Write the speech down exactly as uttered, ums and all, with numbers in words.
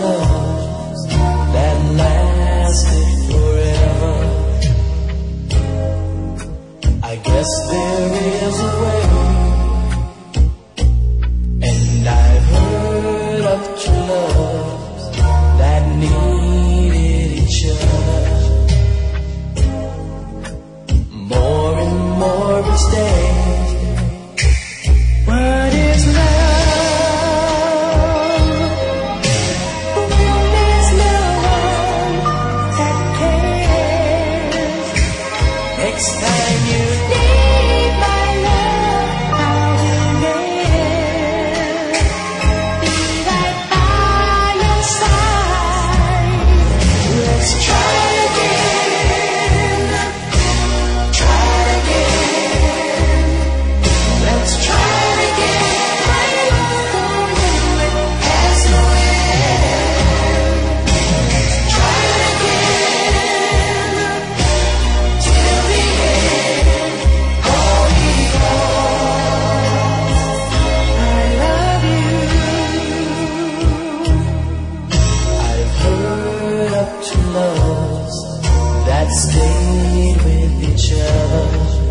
loves that lasted forever. I guess there is a way, and I've heard of true loves that needed each other more and more each day. What is love when there's no one that cares? Next time you need my love, I will near. Be right by your side. Let's try again, try again. Let's try again. My love for you, it has no end. Try again till the end. Oh, because I love you. I've heard of two loves that stayed with each other